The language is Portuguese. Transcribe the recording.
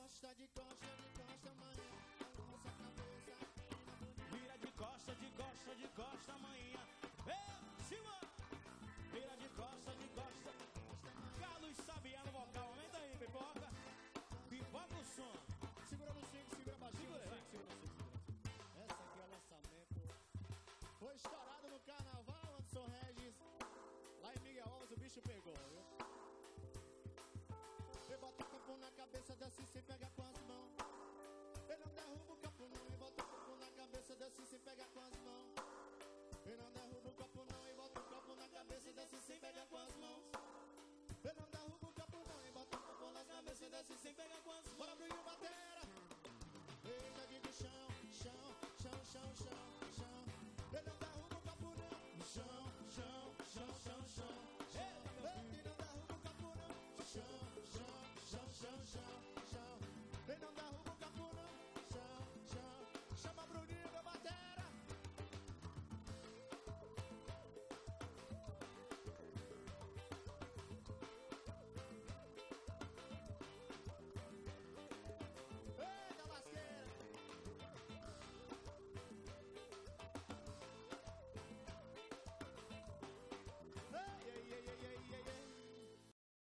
costa, de costa, amanhã. Balança a cabeça, menina bonita. Vira de costa, amanhã. Silva! Vira de costa, Carlos Sabiá no vocal. Aumenta aí, pipoca. Pipoca o som. Segura no 5, segura baixinho. Segura no 5. Essa aqui é o lançamento. Foi estourado no carnaval, Anderson Regis. Lá em Miguel Alves o bicho pegou, viu?